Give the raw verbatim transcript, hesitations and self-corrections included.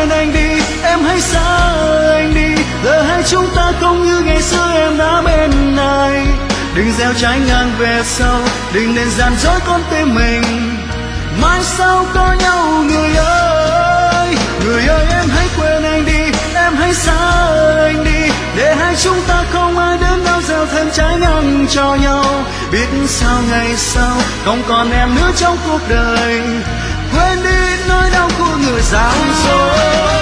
quên anh đi, em hãy xa anh đi. Giờ hai chúng ta không như ngày xưa em đã bên này. Đừng gieo trái ngang về sau, đừng nên gian dối con tim mình. Mai sau có nhau người ơi. Người ơi em hãy quên anh đi, em hãy xa anh đi. Để hai chúng ta không ai đến đâu gieo thêm trái ngang cho nhau. Biết sao ngày sau không còn em nữa trong cuộc đời. Quên đi nỗi đau của người gian dối.